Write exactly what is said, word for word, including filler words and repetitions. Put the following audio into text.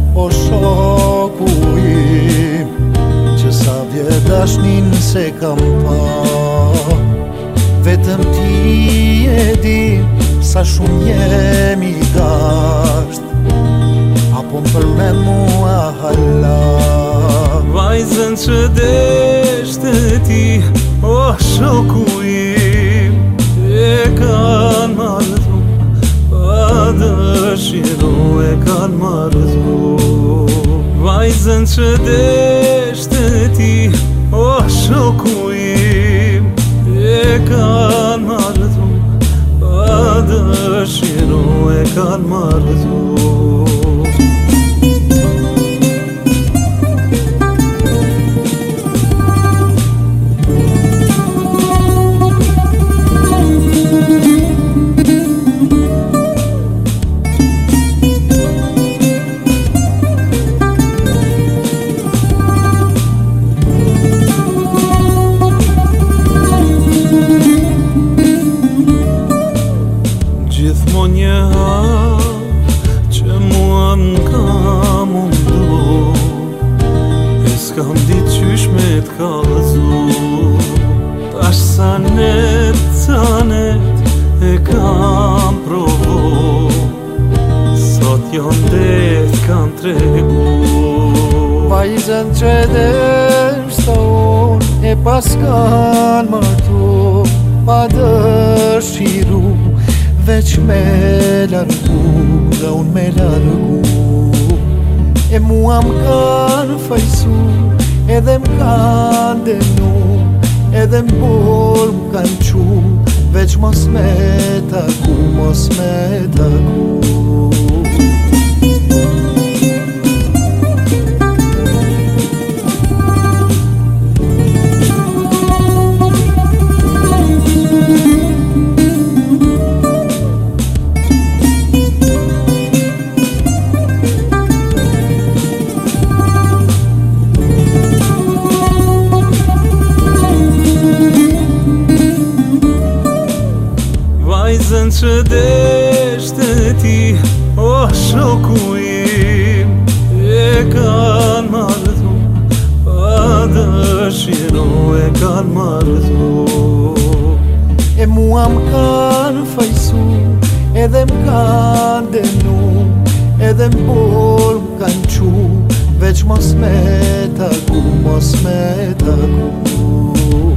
o shoku im, që sa vjet dashnin se kam pa. Vetëm ti e di sa shumë jemi dasht, apo më përmen mua hala. Vajzën që deshte ti, o shoku im, e kanë marrëtu, pa dëshiru e kanë marrëtu. Vajzën që deshte ti, o shoku im, e kanë marrëtu, pa dëshiru e kanë marrëtu. Gjithmonë një hap që mua m'ka mundu, e s'kam ditë qysh me t'kallëzu. Tash sa net, sa net e kam provu, sot jo ndet kam tregu. Vajzën që deshte unë e pas kanë martu, pa dëshiru veç me largu dhe unë me largu. E mua m'kanë fajsu, edhe m'kanë denu, edhe m'bol m'kanë qu, veç mos me taku, mos me taku. Vajzën që deshte ti, o shoku im, e kanë marrëtu, pa dëshiru e kanë marrëtu. E mua m'kanë fajsu, edhe m'kanë denu, edhe m'bol m'kanë qu, veç mos me taku, mos me taku.